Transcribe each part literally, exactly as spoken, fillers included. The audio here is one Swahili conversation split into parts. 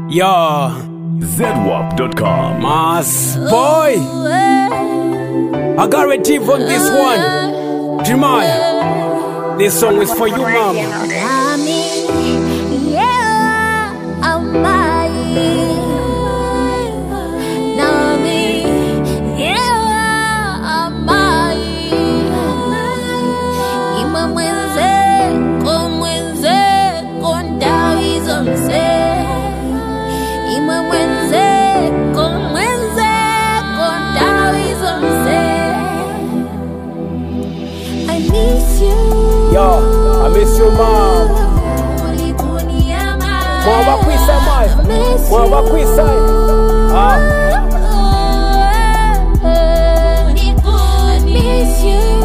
Yo, zedwap dot com. Mas boy, I got a tip on this one. Jeremiah, this song is for you, mama. Yo, I miss you, mom. Mwaba kwisa mai, mwaba kwisa. Ah. Miss you.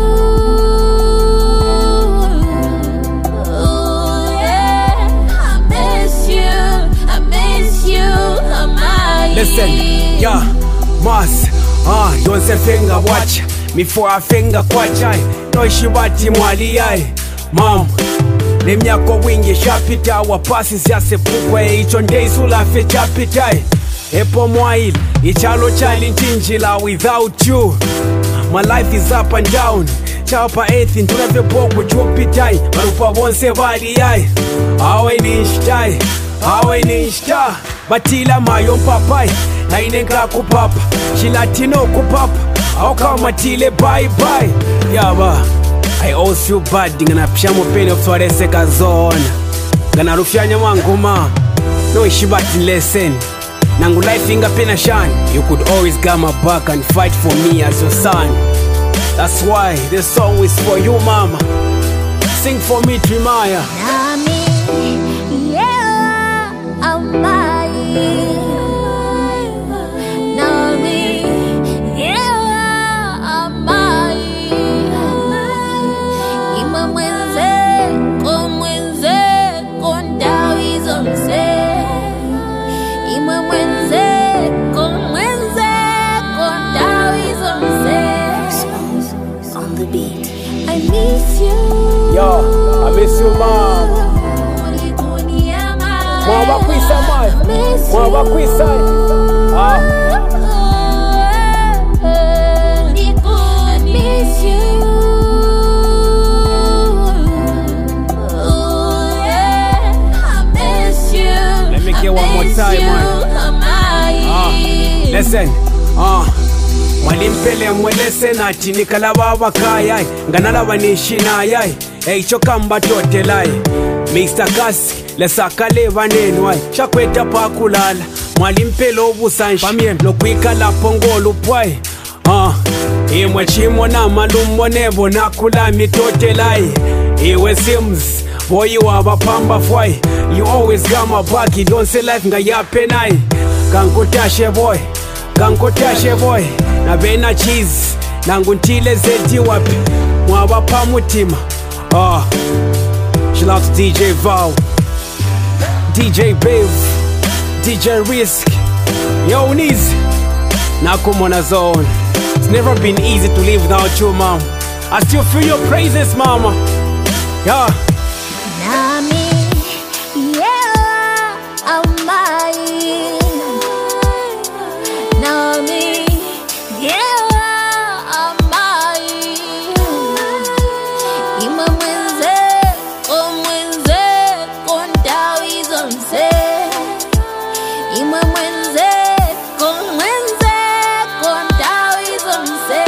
Oh yeah, I miss you. I miss you. I'm Listen, yeah, Mas. Ah, don't say finger watch before I finger quatch. No shibati mwali yai. Mom, nemyako wingi shapita wapasi siyasepukwe icho ndeisu lafe chapitai epo mwaili ichalo chali nchinjila without you. My life is up and down chapa ethi ntunavyopoku chupitai marupa wonse vali yai awe nishtai awe nishta batila mayo mpapai nainenga kupapa shilatino kupapa au kama tile bye bye yaba. I always feel bad ngana pshamo pene ofswarese kazona ngana rufyanya manguma no ishibati lesson nangu life inga pena shine. You could always got my back and fight for me as your son. That's why this song is for you, mama. Sing for me, Jeremiah. Nami, yeah, I'm I miss you. Yo, I miss you, mom. Mwaba kwisa mai, mwaba kwisa. Ah. I miss you. Oh yeah, I miss you. Let me get one more time, man. Ah, listen, ah. Mwalimpele mwelese nati nikalababa kayai nganalaba nishinayai eicho kamba totelai Mister Kasi lesakale vanenwai shakweta pakulala mwalimpele obusanshi pamye nokwikala pongolo pwai ah imwe chimo na malumbo nebo nakula mitotelai iwe Sims boy wabapamba fwai. You always got my back, you don't say life ngayapenai kankutashe boy kankutashe boy na bena cheese nanguntile zeti wapi mwaba pamutima. Ah, shout out to D J Val, D J Babe, D J Risk, yo Niz nakumona zone. It's never been easy to live without you, mom. I still feel your praises, mama. Yeah. Nami, yeah, I'm mine. Nami, yeah, I'm mine. Ima mwenze, ko mwenze, kontawi zonse. Ima mwenze, ko mwenze, kontawi zonse.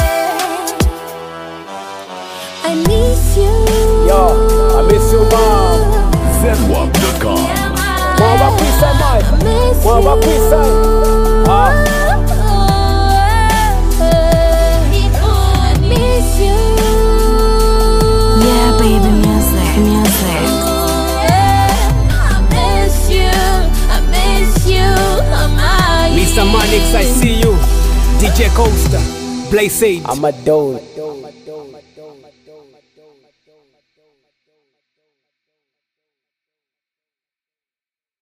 I miss you. Yo, I miss you, mom. zedwap dot com. Mwaba kwisa mai, mwaba kwisa. Ah. Mister Manix, I see you. D J Coaster, Blaze Sage. I'm a dog.